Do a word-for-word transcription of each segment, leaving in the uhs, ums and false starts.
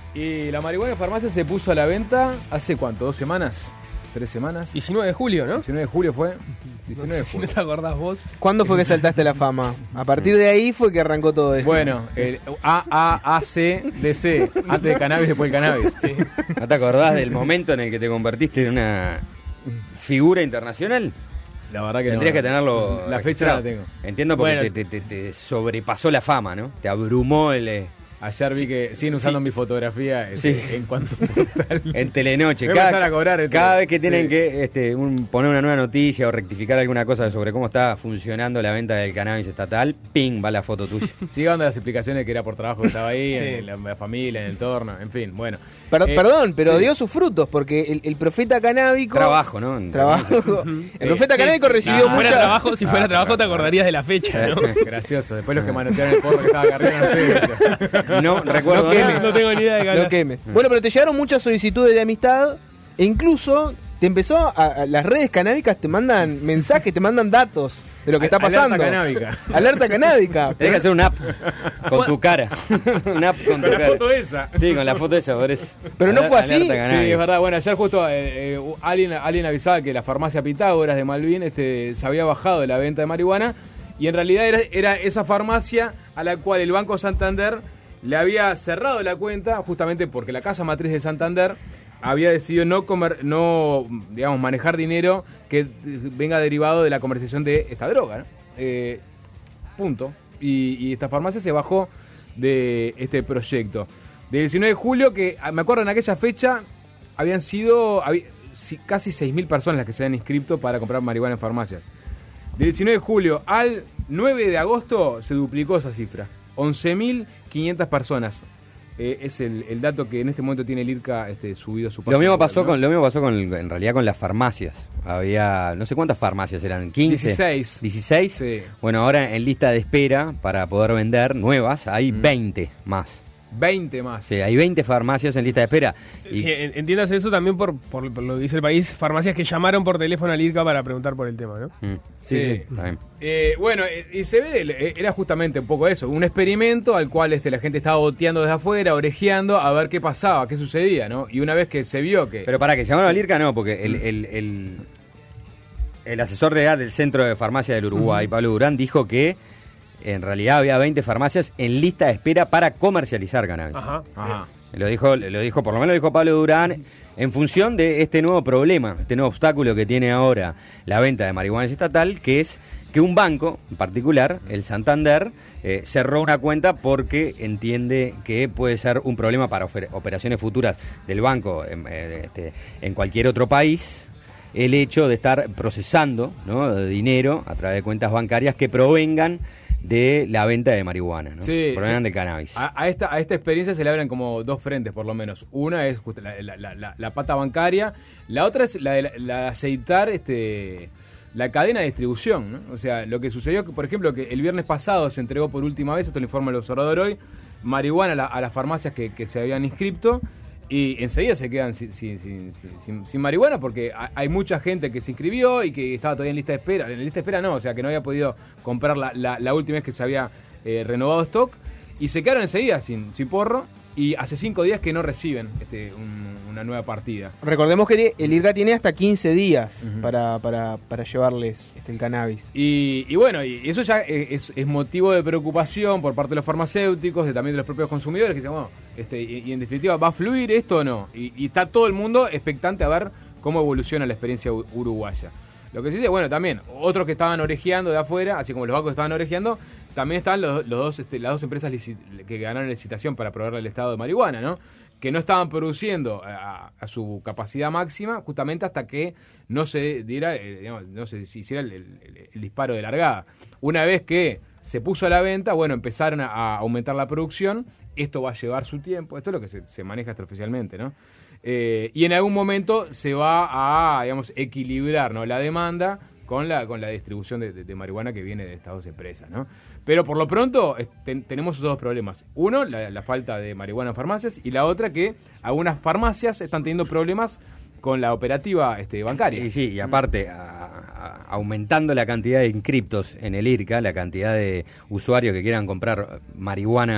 Y la marihuana en farmacia se puso a la venta hace ¿cuánto? ¿Dos semanas? ¿Tres semanas? diecinueve de julio, ¿no? diecinueve de julio fue. diecinueve de julio. ¿No te acordás vos? ¿Cuándo fue que saltaste la fama? A partir de ahí fue que arrancó todo esto. Bueno, el A A A C D C, antes de cannabis, después del cannabis. Sí. ¿No te acordás del momento en el que te convertiste en una figura internacional? La verdad que Tendrías no. que tenerlo. La fecha registrado. la tengo. Entiendo porque Bueno. te, te, te, te sobrepasó la fama, ¿no? Te abrumó el. eh, Ayer vi que siguen usando sí. mi fotografía Sí. este, en cuanto portal. En Telenoche. Voy a Cada, empezar a cobrar el cada tele- vez que tienen sí. que este, un- poner una nueva noticia o rectificar alguna cosa sobre cómo está funcionando la venta del cannabis estatal, ¡ping! Va la foto tuya. Siga dando las explicaciones que era por trabajo que estaba ahí, Sí. en la, la familia, en el entorno, en fin, bueno. Per- Eh, perdón, pero sí. dio sus frutos, porque el, el profeta canábico... Trabajo, ¿no? Trabajo. El profeta Sí, canábico sí, recibió si fuera mucha... trabajo, si fuera Ah, trabajo te claro. acordarías de la fecha, ¿no? Gracioso. Después los que manotearon el porro que estaba acá arriba no ustedes. No recuerdo No nada. quemes. No tengo ni idea de qué No hablas. quemes. Bueno, pero te llegaron muchas solicitudes de amistad e incluso te empezó a, a- las redes canábicas te mandan mensajes, te mandan datos de lo que está Alerta pasando. canábica. Alerta canábica. Tenés que hacer un app con tu cara. Un app con, Con tu la cara. foto esa. Sí, con la foto esa, por eso. Pero no Aler- fue así. alerta Sí, cannabis. es verdad. Bueno, ayer justo eh, eh, alguien, alguien avisaba que la farmacia Pitágoras de Malvin este, se había bajado de la venta de marihuana y en realidad era, era esa farmacia a la cual el Banco Santander le había cerrado la cuenta justamente porque la casa matriz de Santander había decidido no comer, no digamos manejar dinero que eh, venga derivado de la comercialización de esta droga, ¿no? Eh, punto. Y, y esta farmacia se bajó de este proyecto. Del diecinueve de julio, que ah, me acuerdo en aquella fecha habían sido habí- si- casi seis mil personas las que se habían inscrito para comprar marihuana en farmacias. Del diecinueve de julio al nueve de agosto se duplicó esa cifra. once mil quinientas personas. Eh, es el, el dato que en este momento tiene el IRCA este, subido a su Lo página mismo web, pasó ¿no? con lo mismo pasó con en realidad con las farmacias. Había no sé cuántas farmacias eran, quince, dieciséis. dieciséis. Sí. Bueno, ahora en lista de espera para poder vender nuevas hay Mm. veinte más. veinte más. Sí, hay veinte farmacias en lista de espera. Y Sí, en- entiendas eso también por, por, por lo que dice el país, farmacias que llamaron por teléfono al IRCA para preguntar por el tema, ¿no? Mm, sí, Sí. sí, está bien. Eh, bueno, eh, y se ve, eh, era justamente un poco eso, un experimento al cual este, la gente estaba boteando desde afuera, orejeando, a ver qué pasaba, qué sucedía, ¿no? Y una vez que se vio que... Pero para que llamaron al IRCA no, porque el, el, el, el asesor legal del Centro de Farmacia del Uruguay, Pablo Durán, dijo que en realidad había veinte farmacias en lista de espera para comercializar cannabis. Ajá. Ajá. Lo dijo, lo dijo, por lo menos lo dijo Pablo Durán, en función de este nuevo problema, este nuevo obstáculo que tiene ahora la venta de marihuana estatal, que es que un banco, en particular, el Santander, eh, cerró una cuenta porque entiende que puede ser un problema para ofer- operaciones futuras del banco en, eh, este, en cualquier otro país, el hecho de estar procesando, ¿no?, de dinero a través de cuentas bancarias que provengan de la venta de marihuana, ¿no? Sí, provengan sí. de cannabis. A, a esta, a esta experiencia se le abren como dos frentes, por lo menos. Una es justo la, la- la- la- la pata bancaria, la otra es la de, la, la de aceitar este, la cadena de distribución, ¿no? O sea, lo que sucedió, que, por ejemplo, que el viernes pasado se entregó por última vez, esto lo informa el Observador hoy, marihuana a, la- a las farmacias que, que se habían inscripto y enseguida se quedan sin, sin, sin- sin- sin- sin marihuana porque ha- hay mucha gente que se inscribió y que estaba todavía en lista de espera. En lista de espera no, o sea, que no había podido comprar la, la- la última vez que se había eh, renovado stock y se quedaron enseguida sin, sin porro y hace cinco días que no reciben este, un- una nueva partida. Recordemos que el IRCA tiene hasta quince días Ujú. para, para, para llevarles este, el cannabis. Y, y bueno, y eso ya es, es motivo de preocupación por parte de los farmacéuticos, de, también de los propios consumidores, que dicen, bueno, este, y, y en definitiva, ¿va a fluir esto o no? Y, y está todo el mundo expectante a ver cómo evoluciona la experiencia u- uruguaya. Lo que sí dice, bueno, también, otros que estaban orejeando de afuera, así como los bancos estaban orejeando, también están los, los dos, este, las dos empresas lici- que ganaron la licitación para proveerle al Estado de marihuana, ¿no? Que no estaban produciendo a, a su capacidad máxima justamente hasta que no se diera, eh, digamos, no se hiciera el, el- el disparo de largada. Una vez que se puso a la venta, bueno, empezaron a, a aumentar la producción. Esto va a llevar su tiempo. Esto es lo que se, se maneja extraoficialmente, ¿no? Eh, y en algún momento se va a, digamos, equilibrar, ¿no?, la demanda con la con la distribución de, de- de marihuana que viene de estas dos empresas, ¿no? Pero por lo pronto eh, ten- tenemos esos dos problemas. Uno, la, la falta de marihuana en farmacias, y la otra que algunas farmacias están teniendo problemas con la operativa este, bancaria. Y sí, y aparte, a- a- aumentando la cantidad de inscriptos en el IRCA, la cantidad de usuarios que quieran comprar marihuana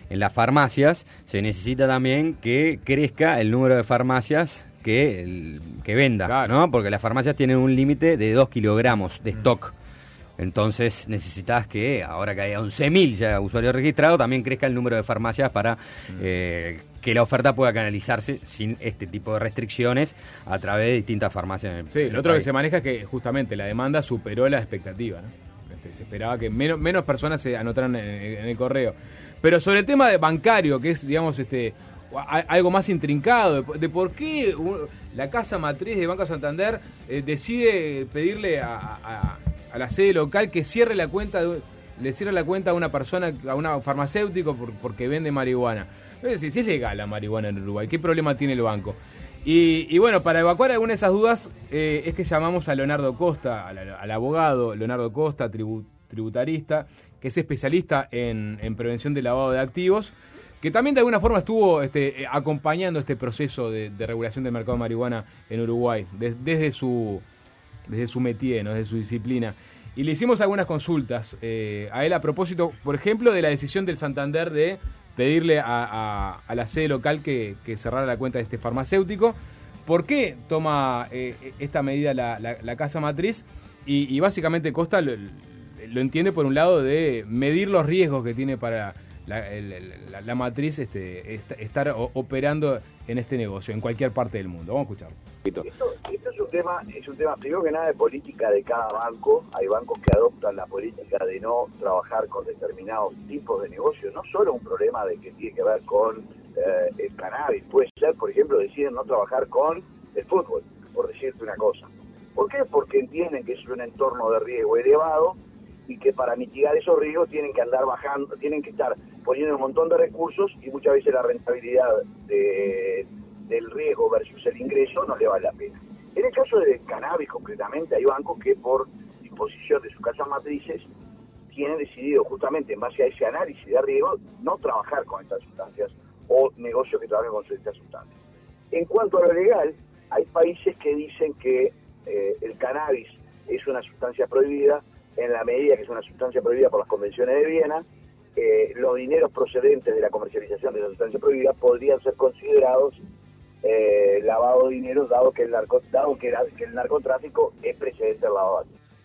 en las farmacias, se necesita también que crezca el número de farmacias que, el, que venda, claro. ¿no? Porque las farmacias tienen un límite de dos kilogramos de stock. Entonces necesitas que, ahora que hay once mil ya usuarios registrados, también crezca el número de farmacias para eh, que la oferta pueda canalizarse sin este tipo de restricciones a través de distintas farmacias. Sí, lo otro país. Que se maneja es que justamente la demanda superó la expectativa, ¿no? Este, se esperaba que menos, menos personas se anotaran en, en el correo. Pero sobre el tema de bancario, que es, digamos, este algo más intrincado, de, de por qué un, la casa matriz de Banco Santander eh, decide pedirle a... a a la sede local que cierre la cuenta de, le cierre la cuenta a una persona, a una farmacéutico por, porque vende marihuana. Es decir, si es legal la marihuana en Uruguay, ¿qué problema tiene el banco? Y, y bueno, para evacuar algunas de esas dudas eh, es que llamamos a Leonardo Costa, al, al abogado Leonardo Costa, tribu, tributarista, que es especialista en, en prevención de lavado de activos, que también de alguna forma estuvo este, acompañando este proceso de, de regulación del mercado de marihuana en Uruguay, de, desde su... desde su métier, ¿no? Desde su disciplina. Y le hicimos algunas consultas eh, a él a propósito, por ejemplo, de la decisión del Santander de pedirle a, a, a la sede local que, que cerrara la cuenta de este farmacéutico. ¿Por qué toma eh, esta medida la, la, la casa matriz? Y, y básicamente Costa lo, lo entiende por un lado de medir los riesgos que tiene para la, el, la, la matriz este, estar operando en este negocio, en cualquier parte del mundo. Vamos a escucharlo. Esto, esto es un tema, es un tema primero que nada de política de cada banco. Hay bancos que adoptan la política de no trabajar con determinados tipos de negocios, no solo un problema de que tiene que ver con eh, el cannabis, puede ser, por ejemplo, deciden no trabajar con el fútbol, por decirte una cosa. ¿Por qué? Porque entienden que es un entorno de riesgo elevado y que para mitigar esos riesgos tienen que andar bajando, tienen que estar poniendo un montón de recursos y muchas veces la rentabilidad de del riesgo versus el ingreso no le vale la pena. En el caso del cannabis concretamente, hay bancos que por disposición de sus casas matrices tienen decidido justamente en base a ese análisis de riesgo no trabajar con estas sustancias o negocios que trabajen con estas sustancias. En cuanto a lo legal, hay países que dicen que eh, el cannabis es una sustancia prohibida en la medida que es una sustancia prohibida por las convenciones de Viena. Eh, los dineros procedentes de la comercialización de esa sustancia prohibida podrían ser considerados Eh, lavado de dinero, dado que el narco, dado que, que el narcotráfico es precedente del lavado de dinero.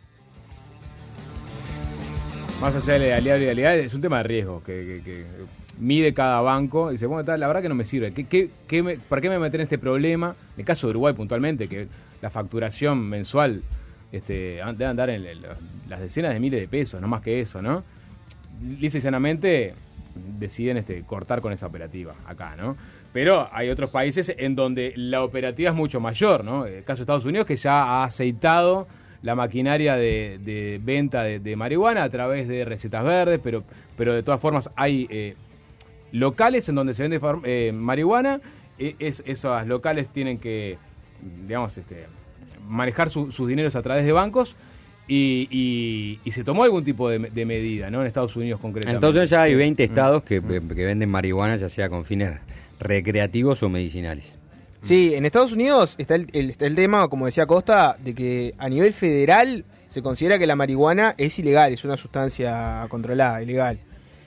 Más allá de la legalidad y legalidad, es un tema de riesgo que, que, que mide cada banco y dice, bueno, la verdad que no me sirve. ¿Qué, qué, qué me, ¿Para qué me meter en este problema? En el caso de Uruguay puntualmente, que la facturación mensual este, debe andar en las decenas de miles de pesos, no más que eso, ¿no? Lisa y llanamente deciden este, cortar con esa operativa acá, ¿no? Pero hay otros países en donde la operativa es mucho mayor, ¿no? El caso de Estados Unidos, que ya ha aceitado la maquinaria de, de venta de, de marihuana a través de recetas verdes, pero, pero de todas formas hay eh, locales en donde se vende eh, marihuana. Eh, es, esos locales tienen que, digamos, este, manejar su, sus dineros a través de bancos. Y, y, y se tomó algún tipo de, de medida, ¿no? En Estados Unidos concretamente. Entonces ya hay veinte estados que, que venden marihuana, ya sea con fines recreativos o medicinales. Sí, en Estados Unidos está el, el, está el tema, como decía Costa, de que a nivel federal se considera que la marihuana es ilegal, es una sustancia controlada, ilegal.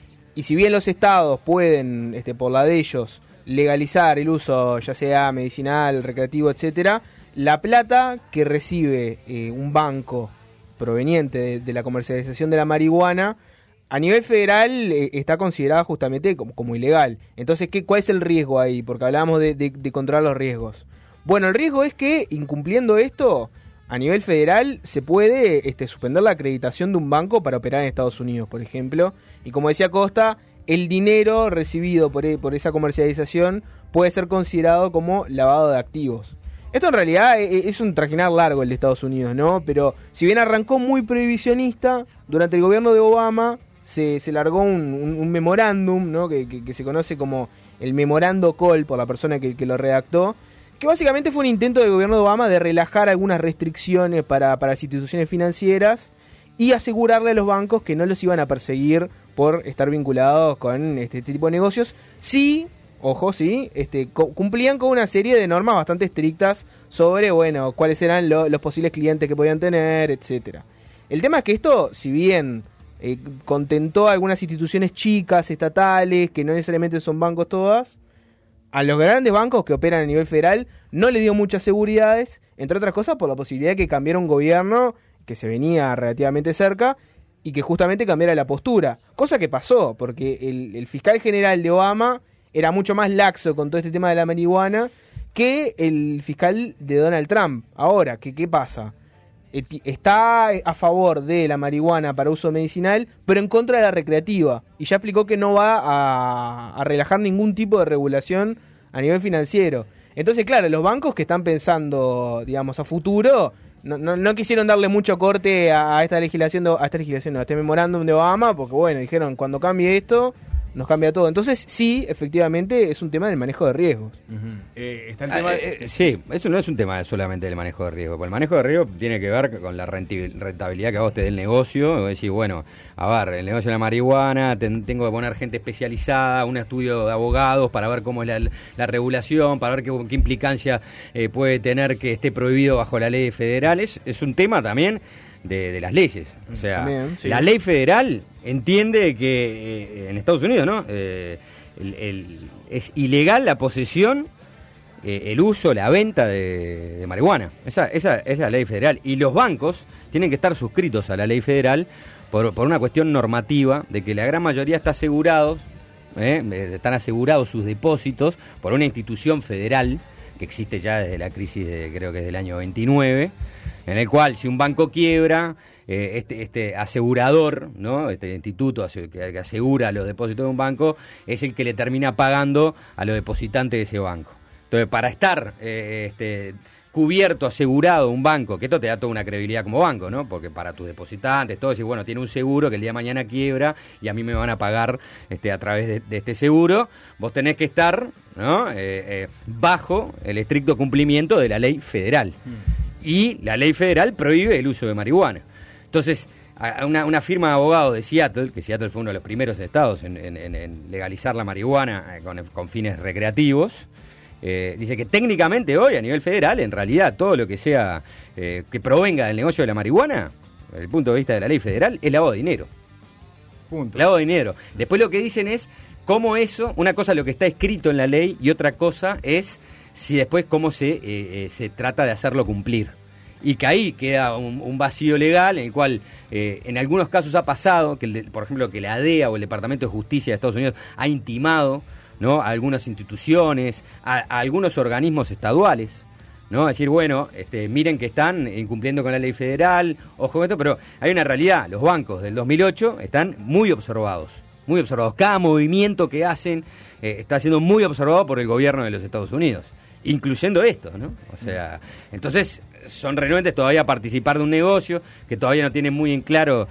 Y si bien los estados pueden, este, por la de ellos, legalizar el uso, ya sea medicinal, recreativo, etcétera, la plata que recibe eh, un banco proveniente de, de la comercialización de la marihuana, a nivel federal eh, está considerada justamente como, como ilegal. Entonces, ¿qué, ¿cuál es el riesgo ahí? Porque hablábamos de, de, de controlar los riesgos. Bueno, el riesgo es que, incumpliendo esto, a nivel federal se puede este, suspender la acreditación de un banco para operar en Estados Unidos, por ejemplo. Y como decía Costa, el dinero recibido por, por esa comercialización puede ser considerado como lavado de activos. Esto en realidad es un trajinar largo el de Estados Unidos, ¿no? Pero si bien arrancó muy prohibicionista, durante el gobierno de Obama se, se largó un, un, un memorándum, ¿no? Que, que, que se conoce como el Memorando Call por la persona que, que lo redactó, que básicamente fue un intento del gobierno de Obama de relajar algunas restricciones para, para las instituciones financieras y asegurarle a los bancos que no los iban a perseguir por estar vinculados con este, este tipo de negocios. Sí... Ojo, sí, este, cumplían con una serie de normas bastante estrictas sobre, bueno, cuáles eran lo, los posibles clientes que podían tener, etcétera. El tema es que esto, si bien eh, contentó a algunas instituciones chicas, estatales, que no necesariamente son bancos todas. A los grandes bancos que operan a nivel federal no le dio muchas seguridades, entre otras cosas por la posibilidad de que cambiara un gobierno que se venía relativamente cerca y que justamente cambiara la postura. Cosa que pasó, porque el, el fiscal general de Obama era mucho más laxo con todo este tema de la marihuana que el fiscal de Donald Trump. Ahora, ¿qué, qué pasa? Está a favor de la marihuana para uso medicinal, pero en contra de la recreativa. Y ya explicó que no va a, a relajar ningún tipo de regulación a nivel financiero. Entonces, claro, los bancos que están pensando, digamos, a futuro, no, no, no quisieron darle mucho corte a, a esta legislación, de, a esta legislación, no, a este memorándum de Obama, porque bueno, dijeron, cuando cambie esto, nos cambia todo. Entonces, sí, efectivamente, es un tema del manejo de riesgos. Uh-huh. eh, está el ah, tema eh, sí, eso no es un tema solamente del manejo de riesgo, porque el manejo de riesgo tiene que ver con la rentabilidad que a vos te dé el negocio. Vos decís, bueno, a ver, el negocio de la marihuana, ten, tengo que poner gente especializada, un estudio de abogados para ver cómo es la, la regulación, para ver qué, qué implicancia eh, puede tener que esté prohibido bajo la ley federal. Es, es un tema también De, de las leyes. O sea, También, sí. La ley federal entiende que eh, en Estados Unidos, ¿no? Eh, el, el, es ilegal la posesión, eh, el uso, la venta de, de marihuana. Esa, esa es la ley federal. Y los bancos tienen que estar suscritos a la ley federal por, por una cuestión normativa de que la gran mayoría está asegurados, eh, están asegurados sus depósitos por una institución federal que existe ya desde la crisis de, creo que es del año veintinueve, en el cual si un banco quiebra, eh, este, este asegurador, ¿no? Este instituto que asegura los depósitos de un banco, es el que le termina pagando a los depositantes de ese banco. Entonces, para estar eh, este, cubierto, asegurado un banco, que esto te da toda una credibilidad como banco, ¿no? Porque para tus depositantes, todo, decir, bueno, tiene un seguro que el día de mañana quiebra y a mí me van a pagar este, a través de, de este seguro, vos tenés que estar, ¿no? eh, eh, bajo el estricto cumplimiento de la ley federal. Mm. Y la ley federal prohíbe el uso de marihuana. Entonces, una, una firma de abogados de Seattle, que Seattle fue uno de los primeros estados en, en, en legalizar la marihuana con, con fines recreativos, eh, dice que técnicamente hoy, a nivel federal, en realidad todo lo que sea eh, que provenga del negocio de la marihuana, desde el punto de vista de la ley federal, es lavado de dinero. Punto. Lavado de dinero. Después lo que dicen es cómo eso, una cosa es lo que está escrito en la ley y otra cosa es si después cómo se, eh, eh, se trata de hacerlo cumplir. Y que ahí queda un, un vacío legal en el cual eh, en algunos casos ha pasado, que el de, por ejemplo, que la D E A o el Departamento de Justicia de Estados Unidos ha intimado, ¿no?, a algunas instituciones, a, a algunos organismos estaduales, ¿no? A decir, bueno, este, miren que están incumpliendo con la ley federal, ojo con esto, pero hay una realidad, los bancos del dos mil ocho están muy observados, muy observados. Cada movimiento que hacen eh, está siendo muy observado por el gobierno de los Estados Unidos. Incluyendo esto, ¿no? O sea, entonces son renuentes todavía a participar de un negocio que todavía no tienen muy en claro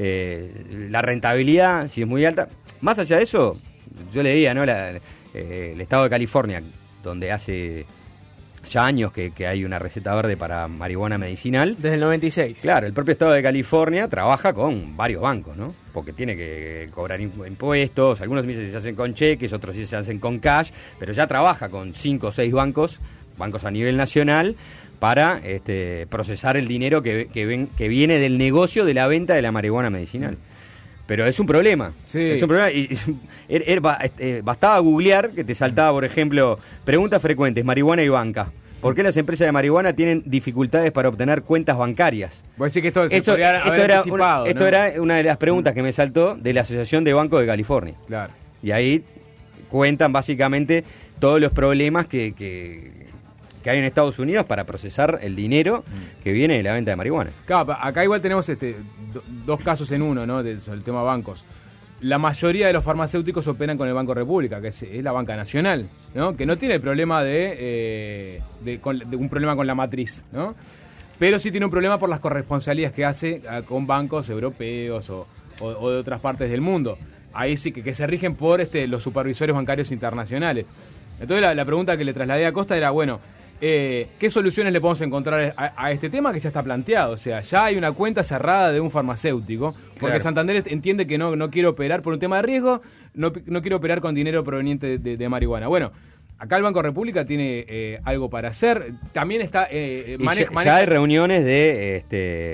eh, la rentabilidad, si es muy alta. Más allá de eso, yo leía, ¿no? La, eh, el estado de California, donde hace ya años que, que hay una receta verde para marihuana medicinal. Desde el noventa y seis. Claro, el propio estado de California trabaja con varios bancos, ¿no? Porque tiene que cobrar impuestos, algunos meses se hacen con cheques, otros sí se hacen con cash, pero ya trabaja con cinco o seis bancos, bancos a nivel nacional, para este, procesar el dinero que, que, ven, que viene del negocio de la venta de la marihuana medicinal. Pero es un problema. Sí. Es un problema. Y, er, er, eh, bastaba googlear que te saltaba, por ejemplo, preguntas frecuentes, marihuana y banca. ¿Por qué las empresas de marihuana tienen dificultades para obtener cuentas bancarias? Voy a decir que esto, Eso, esto era una, ¿no? Esto era una de las preguntas que me saltó de la Asociación de Bancos de California. Claro. Y ahí cuentan básicamente todos los problemas que, que, que hay en Estados Unidos para procesar el dinero que viene de la venta de marihuana. Claro, acá igual tenemos este do, dos casos en uno, ¿no? Del el tema bancos. La mayoría de los farmacéuticos operan con el Banco República, que es, es la banca nacional, ¿no? Que no tiene el problema de, eh, de, con, de un problema con la matriz, ¿no? Pero sí tiene un problema por las corresponsalías que hace con bancos europeos o, o, o de otras partes del mundo. Ahí sí que, que se rigen por este, los supervisores bancarios internacionales. Entonces la, la pregunta que le trasladé a Costa era, bueno, eh, ¿qué soluciones le podemos encontrar a, a este tema que ya está planteado? O sea, ya hay una cuenta cerrada de un farmacéutico, porque claro. Santander entiende que no, no quiere operar por un tema de riesgo, no, no quiere operar con dinero proveniente de, de, de marihuana. Bueno, acá el Banco República tiene eh, algo para hacer. También está... Eh, mane- ya, maneja... ya hay reuniones de... este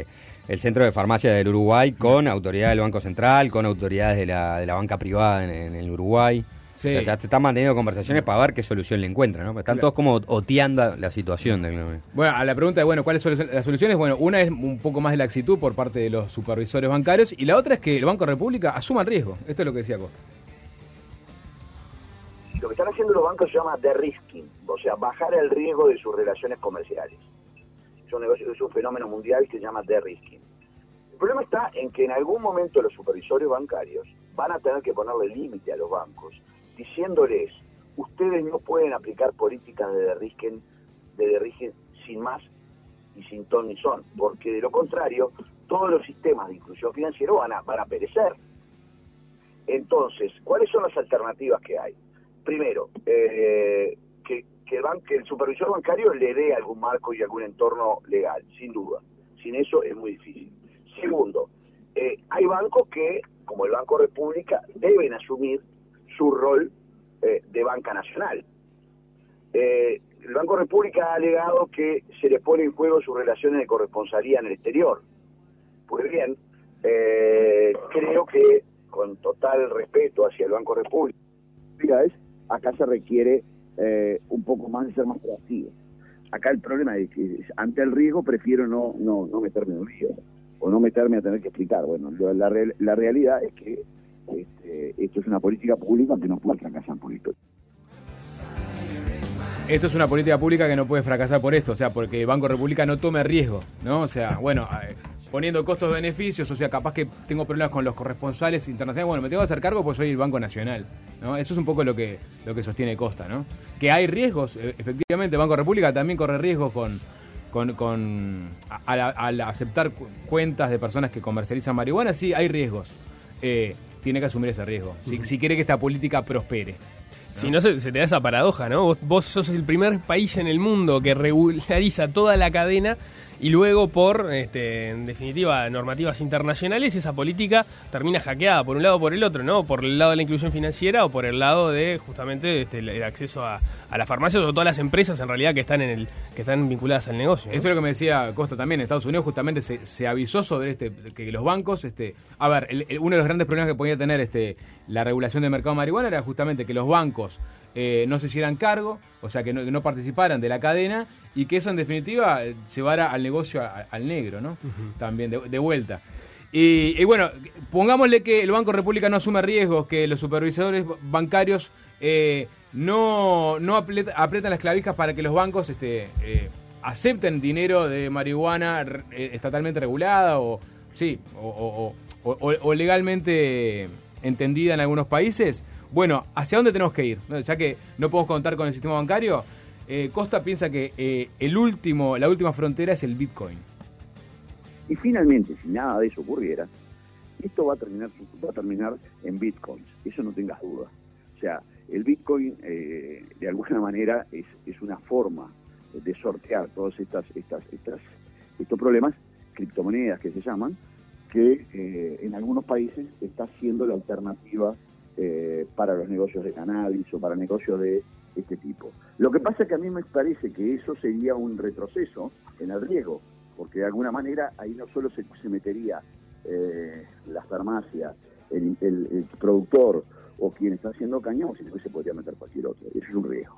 el Centro de Farmacia del Uruguay con autoridades del Banco Central, con autoridades de la, de la banca privada en, en el Uruguay. Sí. O sea, te están manteniendo conversaciones para ver qué solución le encuentran, ¿no? Están claro. todos como oteando la situación. De... Bueno, a la pregunta de, bueno, ¿cuáles son las soluciones? Bueno, una es un poco más de laxitud por parte de los supervisores bancarios y la otra es que el Banco República asuma el riesgo. Esto es lo que decía Costa. Lo que están haciendo los bancos se llama de-risking, o sea, bajar el riesgo de sus relaciones comerciales. Es un negocio, es un fenómeno mundial que se llama de-risking. El problema está en que en algún momento los supervisores bancarios van a tener que ponerle límite a los bancos, diciéndoles, ustedes no pueden aplicar políticas de de-risking, de de-risking sin más y sin ton ni son, porque de lo contrario, todos los sistemas de inclusión financiera van a, van a perecer. Entonces, ¿cuáles son las alternativas que hay? Primero, eh, que, que, el ban- que el supervisor bancario le dé algún marco y algún entorno legal, sin duda. Sin eso es muy difícil. Segundo, eh, hay bancos que, como el Banco República, deben asumir su rol eh, de banca nacional. Eh, el Banco República ha alegado que se le pone en juego sus relaciones de corresponsalía en el exterior. Pues bien, eh, creo que, con total respeto hacia el Banco República, es acá se requiere eh, un poco más de ser más proactivo. Acá el problema es que ante el riesgo prefiero no no, no meterme en un río o no meterme a tener que explicar. Bueno, la, la, la realidad es que este, esto es una política pública que no puede fracasar por esto. Esto es una política pública que no puede fracasar por esto, o sea, porque el Banco República no tome riesgo, ¿no? O sea, bueno, eh, poniendo costos-beneficios, o sea, capaz que tengo problemas con los corresponsales internacionales, bueno, me tengo que hacer cargo porque soy el Banco Nacional, ¿no? Eso es un poco lo que lo que sostiene Costa, ¿no? Que hay riesgos, eh, efectivamente, el Banco República también corre riesgos con con, con al, al aceptar cu- cuentas de personas que comercializan marihuana, sí, hay riesgos. Eh, tiene que asumir ese riesgo, si, uh-huh. si quiere que esta política prospere. ¿No? Si no, se, se te da esa paradoja, ¿no? Vos, vos sos el primer país en el mundo que regulariza toda la cadena y luego por, este, en definitiva, normativas internacionales, esa política termina hackeada por un lado o por el otro, ¿no? Por el lado de la inclusión financiera o por el lado de, justamente, este, el acceso a, a las farmacias o todas las empresas, en realidad, que están en el que están vinculadas al negocio, ¿no? Eso es lo que me decía Costa también. En Estados Unidos justamente se, se avisó sobre este que los bancos, este, a ver, el, el, uno de los grandes problemas que podía tener este la regulación del mercado de marihuana era justamente que los bancos eh, no se hicieran cargo, o sea, que no, que no participaran de la cadena y que eso en definitiva llevara al negocio a, al negro, ¿no? Uh-huh. También de, de vuelta. Y, y bueno, pongámosle que el Banco República no asume riesgos, que los supervisores bancarios eh, no, no aprieta, aprietan las clavijas para que los bancos este, eh, acepten dinero de marihuana eh, estatalmente regulada o sí o, o, o, o, o legalmente entendida en algunos países. Bueno, ¿hacia dónde tenemos que ir? Ya que no podemos contar con el sistema bancario, eh, Costa piensa que eh, el último, la última frontera es el Bitcoin. Y finalmente, si nada de eso ocurriera, esto va a terminar va a terminar en Bitcoins, eso no tengas duda. O sea, el Bitcoin eh, de alguna manera es, es una forma de sortear todos estas, estas, estas, estos problemas, criptomonedas que se llaman, que eh, en algunos países está siendo la alternativa eh, para los negocios de cannabis o para negocios de este tipo. Lo que pasa es que a mí me parece que eso sería un retroceso en el riesgo, porque de alguna manera ahí no solo se, se metería eh, la farmacia, el, el, el productor o quien está haciendo cañón, sino que se podría meter cualquier otro. Eso es un riesgo.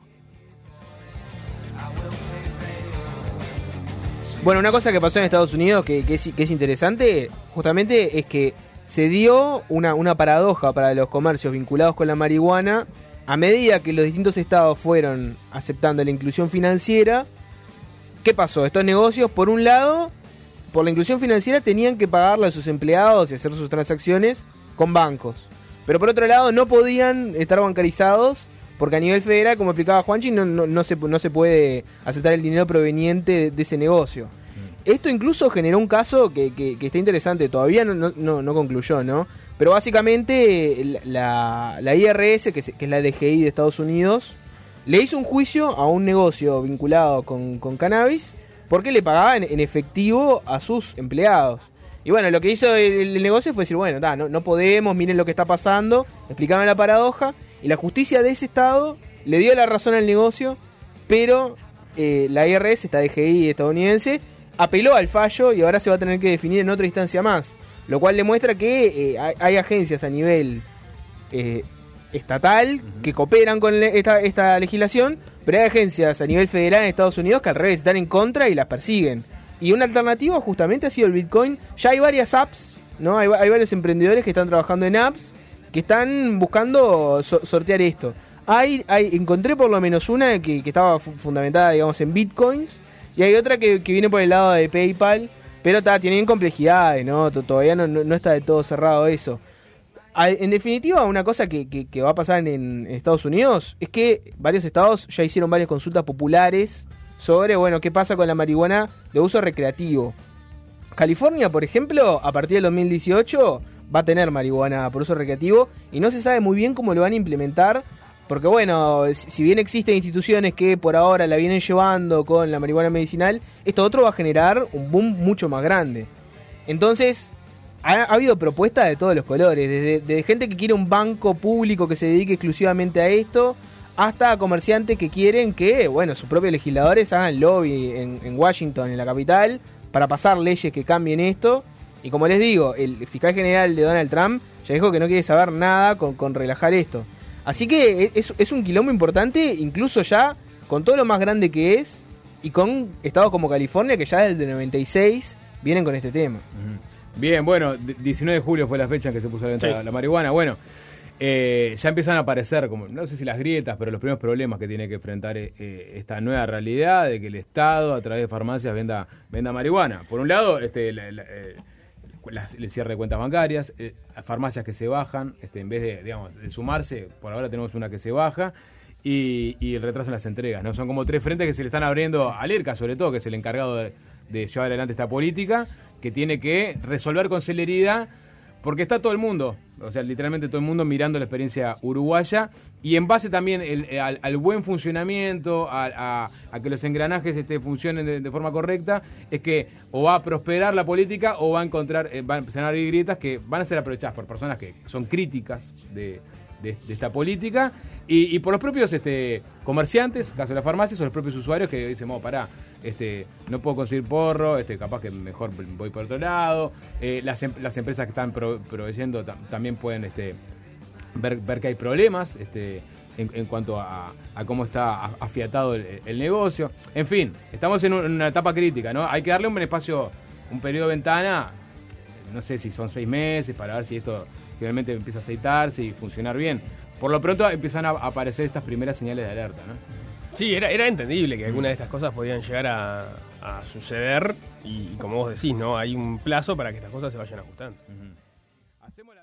Bueno, una cosa que pasó en Estados Unidos que, que, es, que es interesante, justamente es que se dio una, una paradoja para los comercios vinculados con la marihuana a medida que los distintos estados fueron aceptando la inclusión financiera. ¿Qué pasó? Estos negocios, por un lado, por la inclusión financiera tenían que pagarle a sus empleados y hacer sus transacciones con bancos. Pero por otro lado no podían estar bancarizados porque a nivel federal, como explicaba Juanchi, no, no, no, se, no se puede aceptar el dinero proveniente de, de ese negocio. Mm. Esto incluso generó un caso que, que, que está interesante, todavía no, no, no concluyó, ¿no? Pero básicamente la, la I R S, que es, que es la D G I de Estados Unidos, le hizo un juicio a un negocio vinculado con, con cannabis porque le pagaba en, en efectivo a sus empleados. Y bueno, lo que hizo el, el negocio fue decir, bueno, ta, no, no podemos, miren lo que está pasando, explicaban la paradoja, y la justicia de ese estado le dio la razón al negocio, pero eh, la I R S, esta D G I estadounidense, apeló al fallo y ahora se va a tener que definir en otra instancia más. Lo cual demuestra que eh, hay, hay agencias a nivel eh, estatal uh-huh. que cooperan con le- esta, esta legislación, pero hay agencias a nivel federal en Estados Unidos que al revés están en contra y las persiguen. Y una alternativa justamente ha sido el Bitcoin. Ya hay varias apps, ¿no? Hay, hay varios emprendedores que están trabajando en apps que están buscando so- sortear esto. Hay, hay, encontré por lo menos una que, que estaba fu- fundamentada, digamos, en Bitcoins, y hay otra que, que viene por el lado de PayPal, pero ta, tienen complejidades, ¿no? T- Todavía no, no, no está de todo cerrado eso. Hay, en definitiva, una cosa que, que, que va a pasar en, en Estados Unidos es que varios estados ya hicieron varias consultas populares sobre, bueno, qué pasa con la marihuana de uso recreativo. California, por ejemplo, a partir del dos mil dieciocho va a tener marihuana por uso recreativo y no se sabe muy bien cómo lo van a implementar, porque bueno, si bien existen instituciones que por ahora la vienen llevando con la marihuana medicinal, esto otro va a generar un boom mucho más grande. Entonces, ha, ha habido propuestas de todos los colores, desde, desde gente que quiere un banco público que se dedique exclusivamente a esto, hasta comerciantes que quieren que, bueno, sus propios legisladores hagan lobby en, en Washington, en la capital, para pasar leyes que cambien esto. Y como les digo, el fiscal general de Donald Trump ya dijo que no quiere saber nada con, con relajar esto. Así que es, es un quilombo importante, incluso ya con todo lo más grande que es, y con estados como California, que ya desde el noventa y seis vienen con este tema. Bien, bueno, diecinueve de julio fue la fecha en que se puso a la venta sí. la marihuana. Bueno, eh, ya empiezan a aparecer, como no sé si las grietas, pero los primeros problemas que tiene que enfrentar eh, esta nueva realidad de que el Estado, a través de farmacias, venda, venda marihuana. Por un lado, este... La, la, eh, Las, el cierre de cuentas bancarias, eh, farmacias que se bajan, este, en vez de, digamos, de sumarse, por ahora tenemos una que se baja, y, y el retraso en las entregas, ¿no? Son como tres frentes que se le están abriendo al IRCA, sobre todo, que es el encargado de, de llevar adelante esta política, que tiene que resolver con celeridad, porque está todo el mundo, o sea, literalmente todo el mundo mirando la experiencia uruguaya, y en base también el, al, al buen funcionamiento, a, a, a que los engranajes este, funcionen de, de forma correcta, es que o va a prosperar la política o va a encontrar, eh, van a empezar a abrir grietas que van a ser aprovechadas por personas que son críticas de, de, de esta política, y, y por los propios este, comerciantes, caso de las farmacias, o los propios usuarios que dicen, oh, pará, este, no puedo conseguir porro, este, capaz que mejor voy por otro lado. Eh, las, em- las empresas que están pro- proveyendo tam- también pueden este, ver, ver que hay problemas este, en, en cuanto a, a cómo está afiatado el, el negocio. En fin, estamos en, un, en una etapa crítica, ¿no? Hay que darle un espacio, un periodo de ventana, no sé si son seis meses, para ver si esto finalmente empieza a aceitarse y funcionar bien. Por lo pronto empiezan a aparecer estas primeras señales de alerta, ¿no? Sí, era, era entendible que algunas de estas cosas podían llegar a, a suceder y, y como vos decís, ¿no? Hay un plazo para que estas cosas se vayan ajustando. Uh-huh. Hacemos la